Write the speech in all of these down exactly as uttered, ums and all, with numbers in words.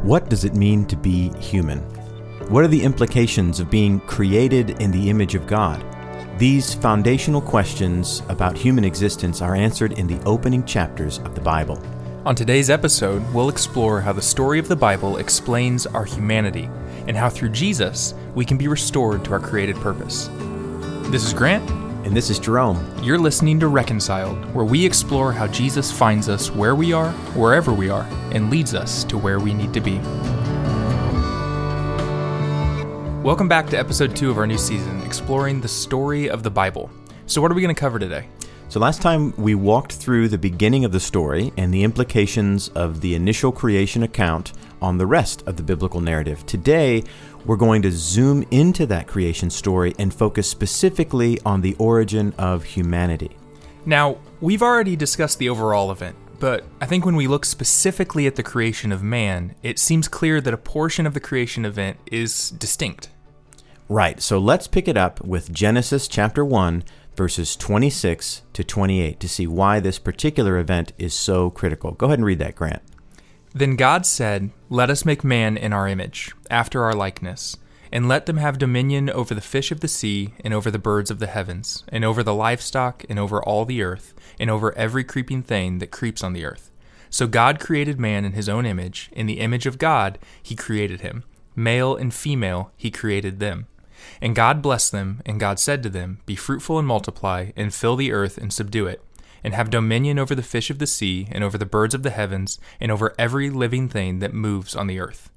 What does it mean to be human? What are the implications of being created in the image of God? These foundational questions about human existence are answered in the opening chapters of the Bible. On today's episode, we'll explore how the story of the Bible explains our humanity and how through Jesus we can be restored to our created purpose. This is Grant. And this is Jerome. You're listening to Reconciled, where we explore how Jesus finds us where we are, wherever we are, and leads us to where we need to be. Welcome back to episode two of our new season, exploring the story of the Bible. So what are we going to cover today? So last time we walked through the beginning of the story and the implications of the initial creation account on the rest of the biblical narrative. Today, we're going to zoom into that creation story and focus specifically on the origin of humanity. Now, we've already discussed the overall event, but I think when we look specifically at the creation of man, it seems clear that a portion of the creation event is distinct. Right, so let's pick it up with Genesis chapter one, verses twenty-six to twenty-eight to see why this particular event is so critical. Go ahead and read that, Grant. Then God said, "Let us make man in our image, after our likeness, and let them have dominion over the fish of the sea, and over the birds of the heavens, and over the livestock, and over all the earth, and over every creeping thing that creeps on the earth." So God created man in his own image. In the image of God, he created him. Male and female, he created them. And God blessed them, and God said to them, "Be fruitful and multiply, and fill the earth and subdue it, and have dominion over the fish of the sea, and over the birds of the heavens, and over every living thing that moves on the earth."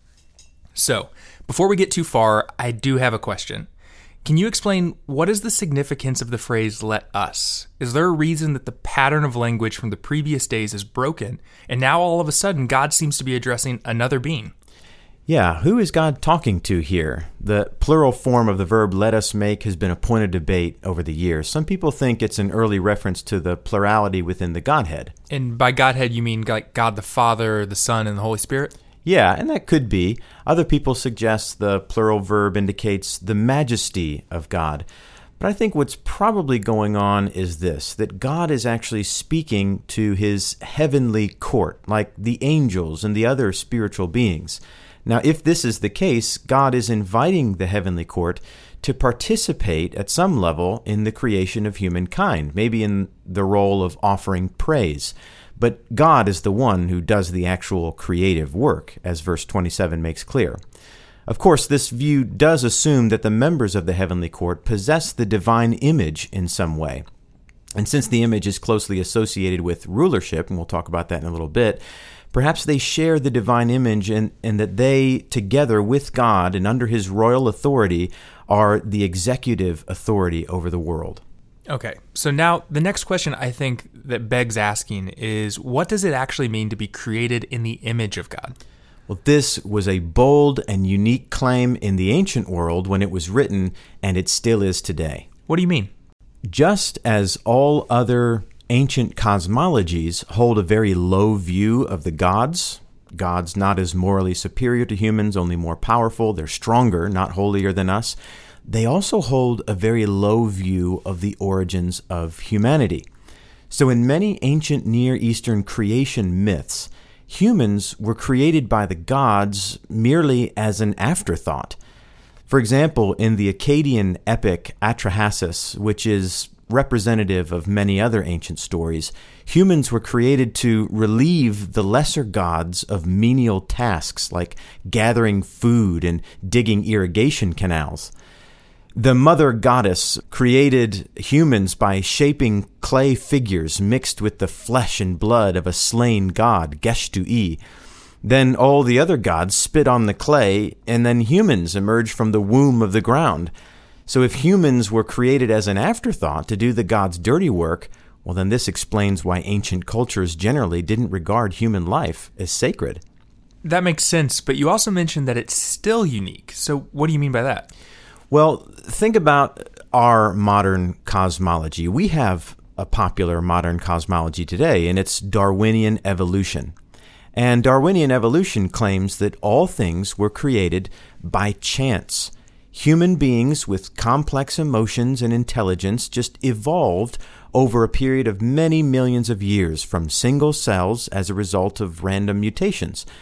So, before we get too far, I do have a question. Can you explain what is the significance of the phrase, "let us"? Is there a reason that the pattern of language from the previous days is broken, and now all of a sudden God seems to be addressing another being? Yeah, who is God talking to here? The plural form of the verb "let us make" has been a point of debate over the years. Some people think it's an early reference to the plurality within the Godhead. And by Godhead, you mean like God the Father, the Son, and the Holy Spirit? Yeah, and that could be. Other people suggest the plural verb indicates the majesty of God. But I think what's probably going on is this, that God is actually speaking to his heavenly court, like the angels and the other spiritual beings. Now, if this is the case, God is inviting the heavenly court to participate at some level in the creation of humankind, maybe in the role of offering praise. But God is the one who does the actual creative work, as verse twenty-seven makes clear. Of course, this view does assume that the members of the heavenly court possess the divine image in some way. And since the image is closely associated with rulership, and we'll talk about that in a little bit, perhaps they share the divine image and, and that they, together with God and under his royal authority, are the executive authority over the world. Okay, so now the next question I think that begs asking is, what does it actually mean to be created in the image of God? Well, this was a bold and unique claim in the ancient world when it was written, and it still is today. What do you mean? Just as all other ancient cosmologies hold a very low view of the gods, gods not as morally superior to humans, only more powerful, they're stronger, not holier than us, they also hold a very low view of the origins of humanity. So in many ancient Near Eastern creation myths, humans were created by the gods merely as an afterthought. For example, in the Akkadian epic Atrahasis, which is representative of many other ancient stories, humans were created to relieve the lesser gods of menial tasks like gathering food and digging irrigation canals. The mother goddess created humans by shaping clay figures mixed with the flesh and blood of a slain god, Geshtu-i. Then all the other gods spit on the clay, and then humans emerged from the womb of the ground. So if humans were created as an afterthought to do the gods' dirty work, well, then this explains why ancient cultures generally didn't regard human life as sacred. That makes sense, but you also mentioned that it's still unique. So what do you mean by that? Well, think about our modern cosmology. We have a popular modern cosmology today, and it's Darwinian evolution. And Darwinian evolution claims that all things were created by chance. Human beings with complex emotions and intelligence just evolved over a period of many millions of years from single cells as a result of random mutations.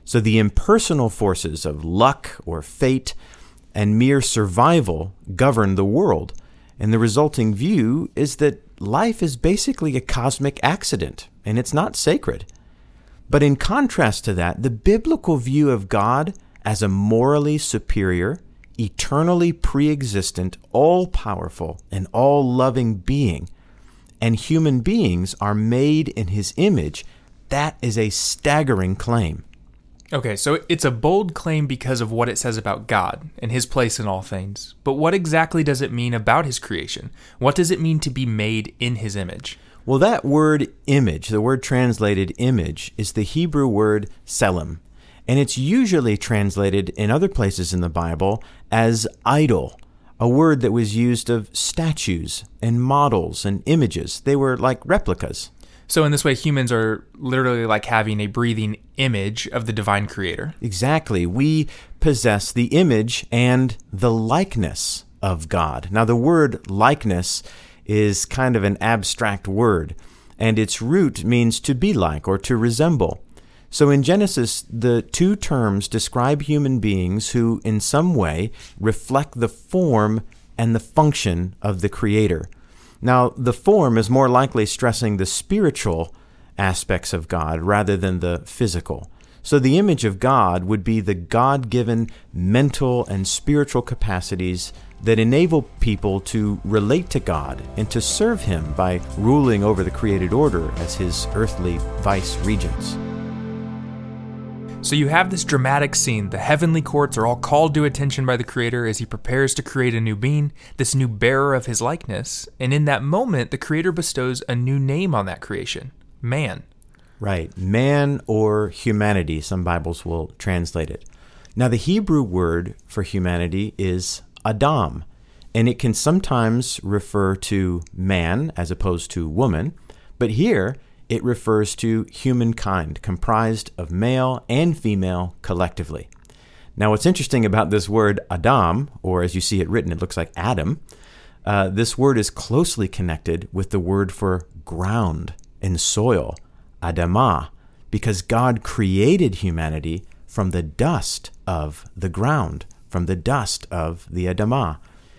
So the impersonal forces of luck or fate and mere survival govern the world, and the resulting view is that life is basically a cosmic accident, and it's not sacred. But in contrast to that, the biblical view of God as a morally superior, eternally pre-existent, all-powerful, and all-loving being, and human beings are made in his image, that is a staggering claim. Okay, so it's a bold claim because of what it says about God and his place in all things. But what exactly does it mean about his creation? What does it mean to be made in his image? Well, that word image, the word translated image, is the Hebrew word tselem, and it's usually translated in other places in the Bible as idol, a word that was used of statues and models and images. They were like replicas. So in this way, humans are literally like having a breathing image of the divine creator. Exactly. We possess the image and the likeness of God. Now, the word likeness is kind of an abstract word, and its root means to be like or to resemble. So in Genesis, the two terms describe human beings who in some way reflect the form and the function of the Creator. Now, the form is more likely stressing the spiritual aspects of God rather than the physical. So the image of God would be the God-given mental and spiritual capacities that enable people to relate to God and to serve him by ruling over the created order as his earthly vice regents. So you have this dramatic scene. The heavenly courts are all called to attention by the Creator as he prepares to create a new being, this new bearer of his likeness. And in that moment, the Creator bestows a new name on that creation, man. Right, man or humanity, some Bibles will translate it. Now, the Hebrew word for humanity is Adam, and it can sometimes refer to man as opposed to woman, but here it refers to humankind, comprised of male and female collectively. Now, what's interesting about this word Adam, or as you see it written, it looks like Adam, uh, this word is closely connected with the word for ground and soil, Adamah, because God created humanity from the dust of the ground, from the dust of the Adamah.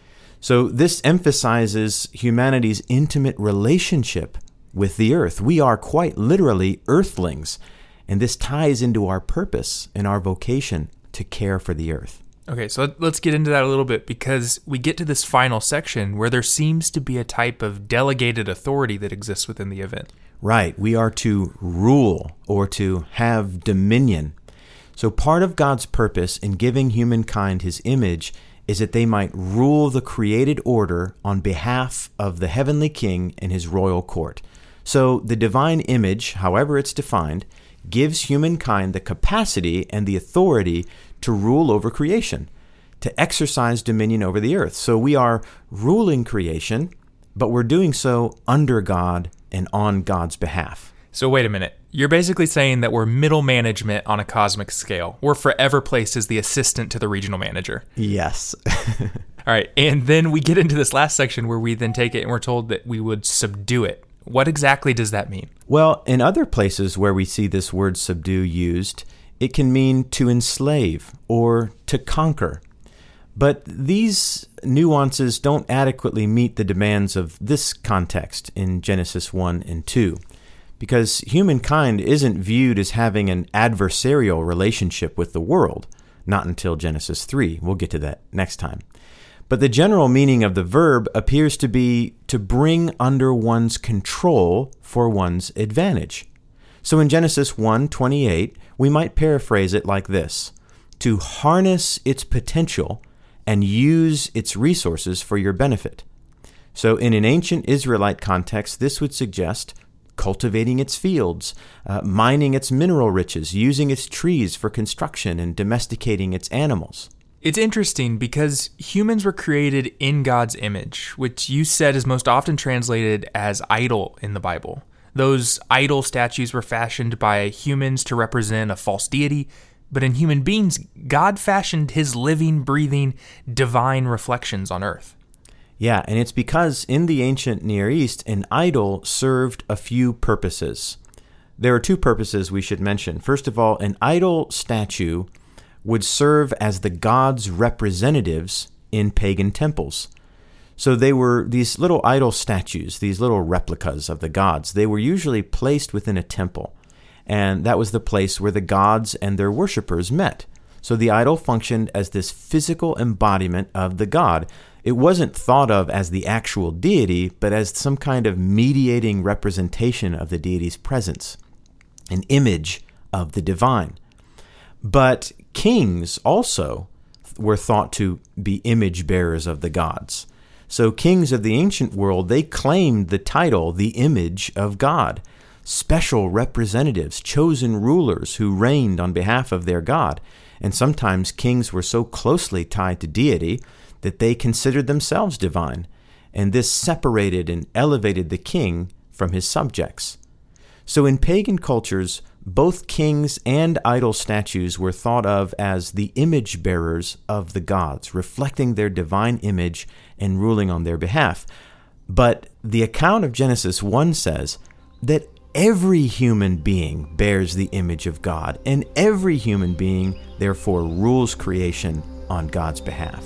So this emphasizes humanity's intimate relationship with the earth. We are quite literally earthlings, and this ties into our purpose and our vocation to care for the earth. Okay, so let's get into that a little bit, because we get to this final section where there seems to be a type of delegated authority that exists within the event. Right, we are to rule or to have dominion. So part of God's purpose in giving humankind his image is that they might rule the created order on behalf of the heavenly king and his royal court. So the divine image, however it's defined, gives humankind the capacity and the authority to rule over creation, to exercise dominion over the earth. So we are ruling creation, but we're doing so under God and on God's behalf. So wait a minute. You're basically saying that we're middle management on a cosmic scale. We're forever placed as the assistant to the regional manager. Yes. All right, and then we get into this last section where we then take it and we're told that we would subdue it. What exactly does that mean? Well, in other places where we see this word subdue used, it can mean to enslave or to conquer. But these nuances don't adequately meet the demands of this context in Genesis one and two, because humankind isn't viewed as having an adversarial relationship with the world, not until Genesis three. We'll get to that next time. But the general meaning of the verb appears to be to bring under one's control for one's advantage. So in Genesis one twenty-eight, we might paraphrase it like this: to harness its potential and use its resources for your benefit. So in an ancient Israelite context, this would suggest cultivating its fields, uh, mining its mineral riches, using its trees for construction, and domesticating its animals. It's interesting because humans were created in God's image, which you said is most often translated as idol in the Bible. Those idol statues were fashioned by humans to represent a false deity, but in human beings, God fashioned his living, breathing, divine reflections on earth. Yeah, and it's because in the ancient Near East, an idol served a few purposes. There are two purposes we should mention. First of all, an idol statue would serve as the gods' representatives in pagan temples. So they were these little idol statues, these little replicas of the gods. They were usually placed within a temple, and that was the place where the gods and their worshipers met. So the idol functioned as this physical embodiment of the god. It wasn't thought of as the actual deity, but as some kind of mediating representation of the deity's presence, an image of the divine. But kings also were thought to be image bearers of the gods. So kings of the ancient world, they claimed the title, the image of God, special representatives, chosen rulers who reigned on behalf of their God. And sometimes kings were so closely tied to deity that they considered themselves divine, and this separated and elevated the king from his subjects. So in pagan cultures, both kings and idol statues were thought of as the image bearers of the gods, reflecting their divine image and ruling on their behalf. But the account of Genesis one says that every human being bears the image of God, and every human being, therefore, rules creation on God's behalf.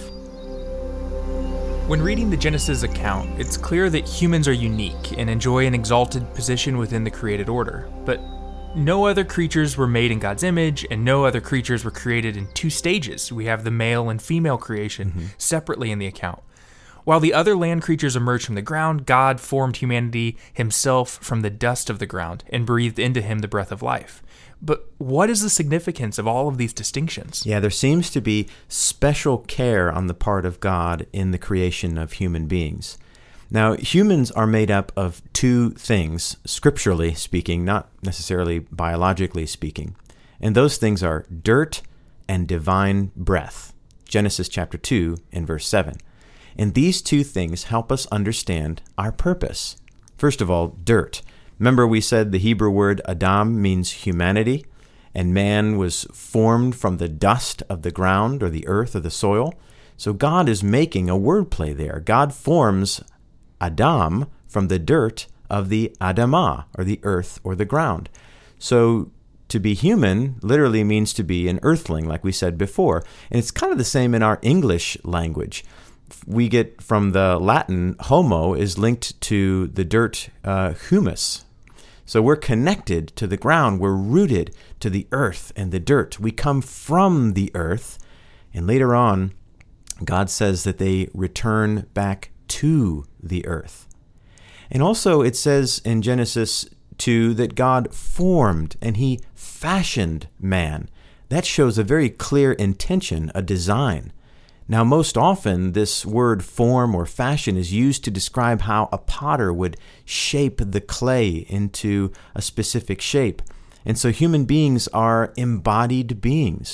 When reading the Genesis account, it's clear that humans are unique and enjoy an exalted position within the created order. But no other creatures were made in God's image, and no other creatures were created in two stages. We have the male and female creation mm-hmm. separately in the account. While the other land creatures emerged from the ground, God formed humanity himself from the dust of the ground and breathed into him the breath of life. But what is the significance of all of these distinctions? Yeah, there seems to be special care on the part of God in the creation of human beings. Now, humans are made up of two things, scripturally speaking, not necessarily biologically speaking. And those things are dirt and divine breath. Genesis chapter two and verse seven. And these two things help us understand our purpose. First of all, dirt. Remember we said the Hebrew word Adam means humanity, and man was formed from the dust of the ground or the earth or the soil. So God is making a wordplay there. God forms Adam from the dirt of the Adamah, or the earth or the ground. So to be human literally means to be an earthling, like we said before. And it's kind of the same in our English language. We get from the Latin, homo is linked to the dirt, uh, humus. So we're connected to the ground. We're rooted to the earth and the dirt. We come from the earth. And later on, God says that they return back to the earth. And also it says in Genesis two that God formed and he fashioned man. That shows a very clear intention, a design. Now, most often, this word form or fashion is used to describe how a potter would shape the clay into a specific shape. And so human beings are embodied beings.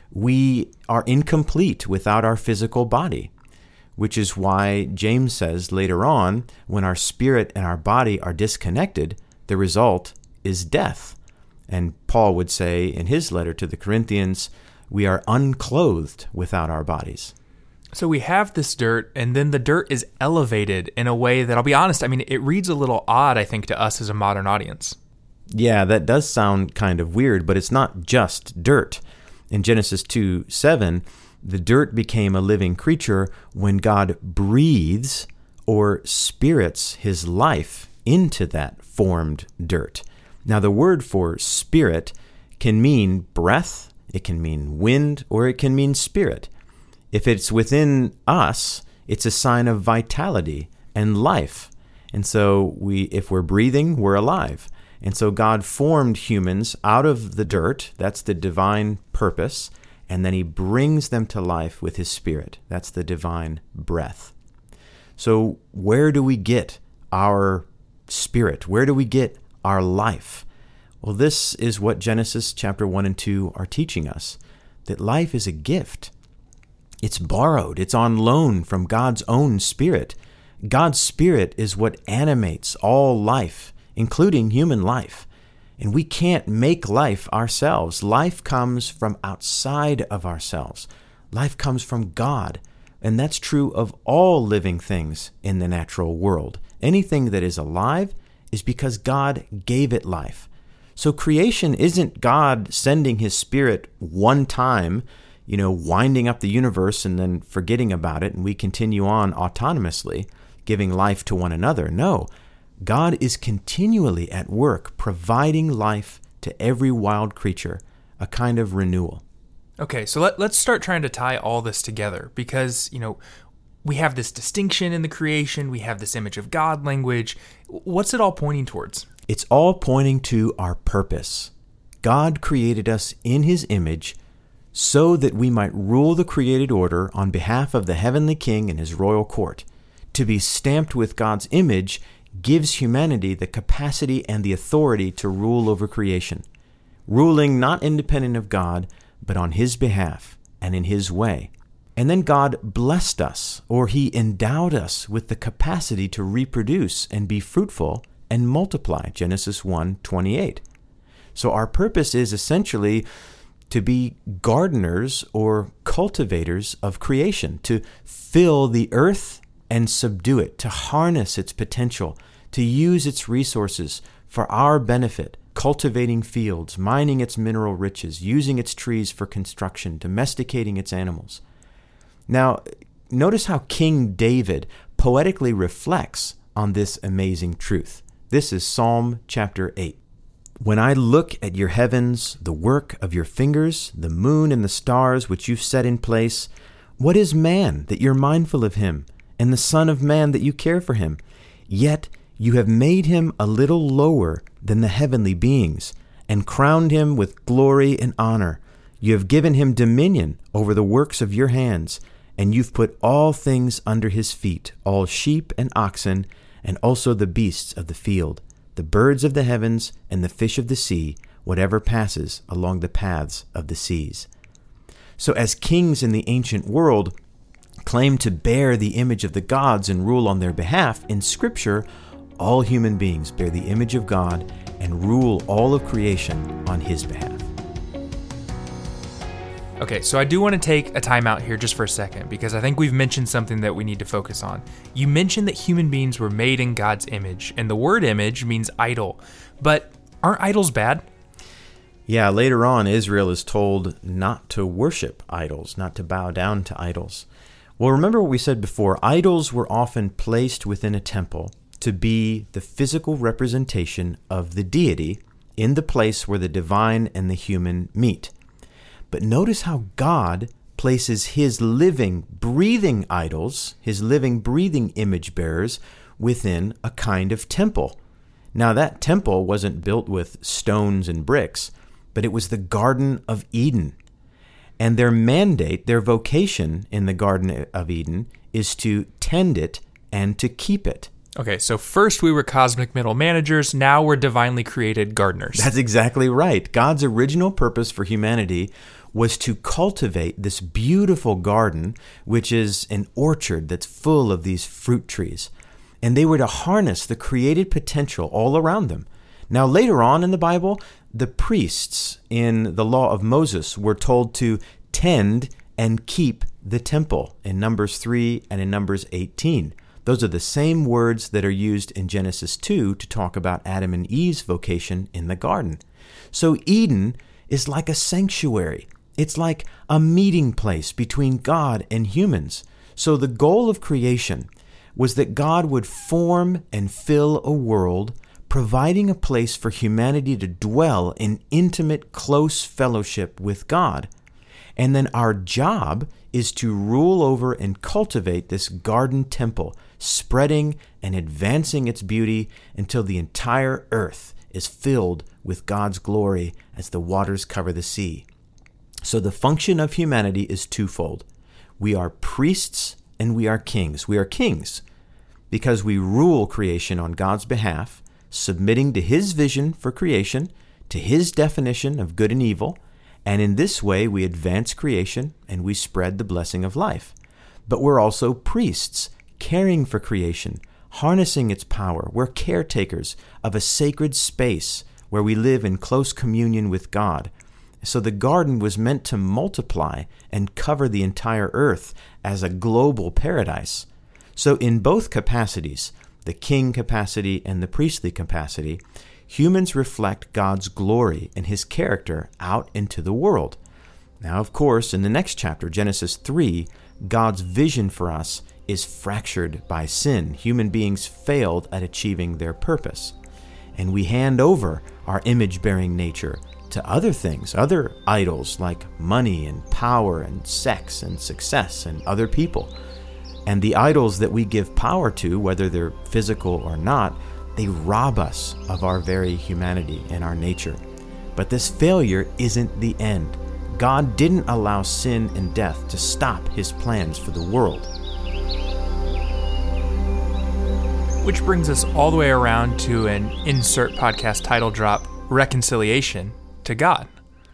We are incomplete without our physical body, which is why James says later on, when our spirit and our body are disconnected, the result is death. And Paul would say in his letter to the Corinthians, we are unclothed without our bodies. So we have this dirt, and then the dirt is elevated in a way that, I'll be honest, I mean, it reads a little odd, I think, to us as a modern audience. Yeah, that does sound kind of weird, but it's not just dirt. In Genesis two seven, the dirt became a living creature when God breathes or spirits his life into that formed dirt. Now, the word for spirit can mean breath, it can mean wind, or it can mean spirit. If it's within us, it's a sign of vitality and life. And so we, if we're breathing, we're alive. And so God formed humans out of the dirt. That's the divine purpose. And then he brings them to life with his spirit. That's the divine breath. So where do we get our spirit? Where do we get our life? Well, this is what Genesis chapter one and two are teaching us, that life is a gift. It's borrowed. It's on loan from God's own Spirit. God's Spirit is what animates all life, including human life. And we can't make life ourselves. Life comes from outside of ourselves. Life comes from God. And that's true of all living things in the natural world. Anything that is alive is because God gave it life. So creation isn't God sending his Spirit one time, you know, winding up the universe and then forgetting about it, and we continue on autonomously, giving life to one another. No, God is continually at work providing life to every wild creature, a kind of renewal. Okay, so let, let's start trying to tie all this together because, you know, we have this distinction in the creation, we have this image of God language. What's it all pointing towards? It's all pointing to our purpose. God created us in his image so that we might rule the created order on behalf of the heavenly king and his royal court. To be stamped with God's image gives humanity the capacity and the authority to rule over creation, ruling not independent of God, but on his behalf and in his way. And then God blessed us, or he endowed us with the capacity to reproduce and be fruitful and multiply, Genesis one twenty-eight. So our purpose is essentially to be gardeners or cultivators of creation, to fill the earth and subdue it, to harness its potential, to use its resources for our benefit, cultivating fields, mining its mineral riches, using its trees for construction, domesticating its animals. Now, notice how King David poetically reflects on this amazing truth. This is Psalm chapter eight. When I look at your heavens, the work of your fingers, the moon and the stars which you've set in place, what is man that you're mindful of him, and the son of man that you care for him? Yet you have made him a little lower than the heavenly beings, and crowned him with glory and honor. You have given him dominion over the works of your hands, and you've put all things under his feet, all sheep and oxen, and also the beasts of the field, the birds of the heavens, and the fish of the sea, whatever passes along the paths of the seas. So as kings in the ancient world claim to bear the image of the gods and rule on their behalf, in Scripture, all human beings bear the image of God and rule all of creation on his behalf. Okay, so I do want to take a time out here just for a second because I think we've mentioned something that we need to focus on. You mentioned that human beings were made in God's image, and the word image means idol. But aren't idols bad? Yeah, later on, Israel is told not to worship idols, not to bow down to idols. Well, remember what we said before. Idols were often placed within a temple to be the physical representation of the deity in the place where the divine and the human meet. But notice how God places his living, breathing idols, his living, breathing image bearers, within a kind of temple. Now, that temple wasn't built with stones and bricks, but it was the Garden of Eden. And their mandate, their vocation in the Garden of Eden is to tend it and to keep it. Okay, so first we were cosmic middle managers, now we're divinely created gardeners. That's exactly right. God's original purpose for humanity was to cultivate this beautiful garden, which is an orchard that's full of these fruit trees. And they were to harness the created potential all around them. Now, later on in the Bible, the priests in the law of Moses were told to tend and keep the temple in Numbers three and in Numbers eighteen. Those are the same words that are used in Genesis two to talk about Adam and Eve's vocation in the garden. So Eden is like a sanctuary. It's like a meeting place between God and humans. So the goal of creation was that God would form and fill a world, providing a place for humanity to dwell in intimate, close fellowship with God. And then our job is to rule over and cultivate this garden temple, spreading and advancing its beauty until the entire earth is filled with God's glory as the waters cover the sea. So the function of humanity is twofold. We are priests and we are kings. We are kings because we rule creation on God's behalf, submitting to his vision for creation, to his definition of good and evil, and in this way we advance creation and we spread the blessing of life. But we're also priests, caring for creation, harnessing its power. We're caretakers of a sacred space where we live in close communion with God. So the garden was meant to multiply and cover the entire earth as a global paradise. So in both capacities, the king capacity and the priestly capacity, humans reflect God's glory and his character out into the world. Now, of course, in the next chapter, Genesis three, God's vision for us is fractured by sin. Human beings failed at achieving their purpose. And we hand over our image-bearing nature to other things, other idols like money and power and sex and success and other people. And the idols that we give power to, whether they're physical or not, they rob us of our very humanity and our nature. But this failure isn't the end. God didn't allow sin and death to stop his plans for the world. Which brings us all the way around to an insert podcast title drop, reconciliation to God.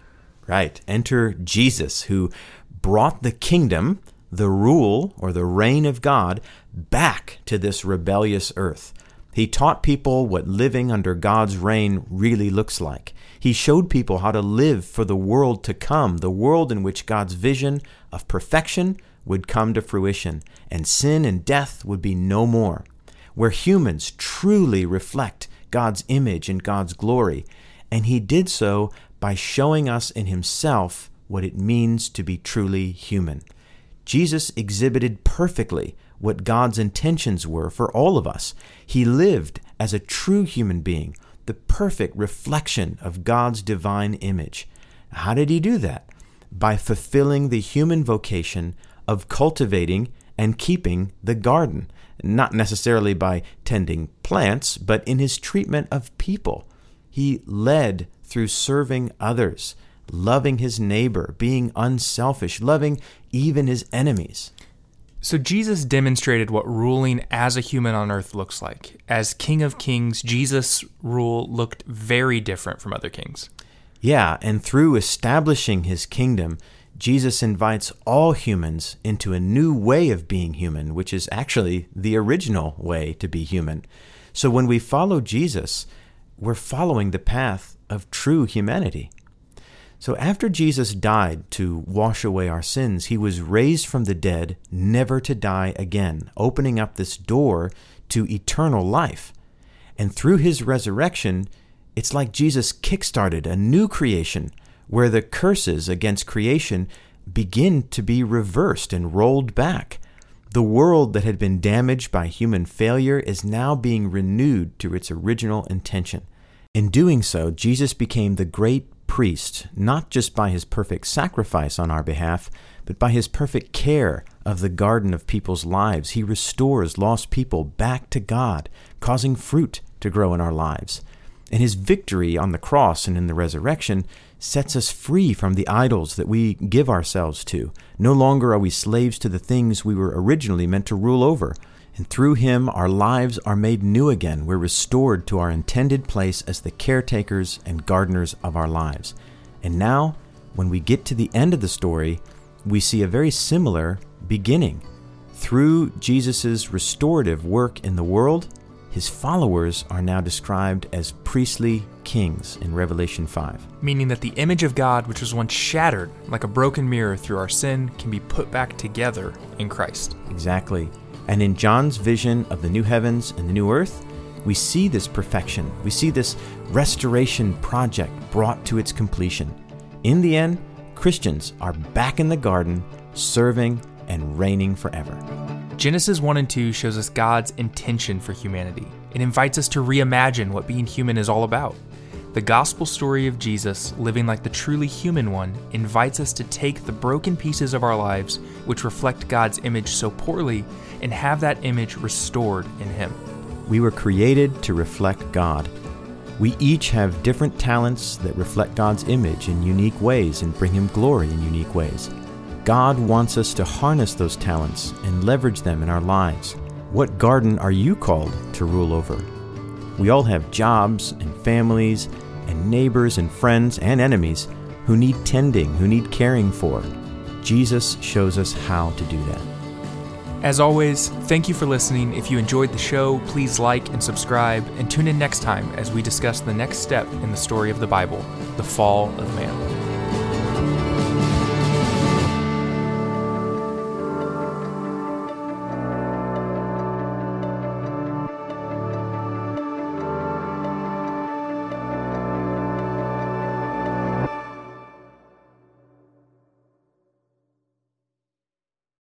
Right. Enter Jesus, who brought the kingdom, the rule or the reign of God, back to this rebellious earth. He taught people what living under God's reign really looks like. He showed people how to live for the world to come, the world in which God's vision of perfection would come to fruition, and sin and death would be no more, where humans truly reflect God's image and God's glory. And he did so by showing us in himself what it means to be truly human. Jesus exhibited perfectly what God's intentions were for all of us. He lived as a true human being, the perfect reflection of God's divine image. How did he do that? By fulfilling the human vocation of cultivating and keeping the garden, not necessarily by tending plants, but in his treatment of people. He led through serving others, loving his neighbor, being unselfish, loving even his enemies. So Jesus demonstrated what ruling as a human on earth looks like. As King of Kings, Jesus' rule looked very different from other kings. Yeah, and through establishing his kingdom, Jesus invites all humans into a new way of being human, which is actually the original way to be human. So when we follow Jesus, we're following the path of true humanity. So after Jesus died to wash away our sins, he was raised from the dead, never to die again, opening up this door to eternal life. And through his resurrection, it's like Jesus kickstarted a new creation where the curses against creation begin to be reversed and rolled back. The world that had been damaged by human failure is now being renewed to its original intention. In doing so, Jesus became the great priest, not just by his perfect sacrifice on our behalf, but by his perfect care of the garden of people's lives. He restores lost people back to God, causing fruit to grow in our lives. And his victory on the cross and in the resurrection sets us free from the idols that we give ourselves to. No longer are we slaves to the things we were originally meant to rule over. And through him, our lives are made new again. We're restored to our intended place as the caretakers and gardeners of our lives. And now, when we get to the end of the story, we see a very similar beginning. Through Jesus' restorative work in the world, his followers are now described as priestly kings in Revelation five. Meaning that the image of God, which was once shattered like a broken mirror through our sin, can be put back together in Christ. Exactly. And in John's vision of the new heavens and the new earth, we see this perfection. We see this restoration project brought to its completion. In the end, Christians are back in the garden, serving and reigning forever. Genesis one and two shows us God's intention for humanity. It invites us to reimagine what being human is all about. The gospel story of Jesus, living like the truly human one, invites us to take the broken pieces of our lives, which reflect God's image so poorly, and have that image restored in him. We were created to reflect God. We each have different talents that reflect God's image in unique ways and bring him glory in unique ways. God wants us to harness those talents and leverage them in our lives. What garden are you called to rule over? We all have jobs and families and neighbors and friends and enemies who need tending, who need caring for. Jesus shows us how to do that. As always, thank you for listening. If you enjoyed the show, please like and subscribe, and tune in next time as we discuss the next step in the story of the Bible, the fall of man.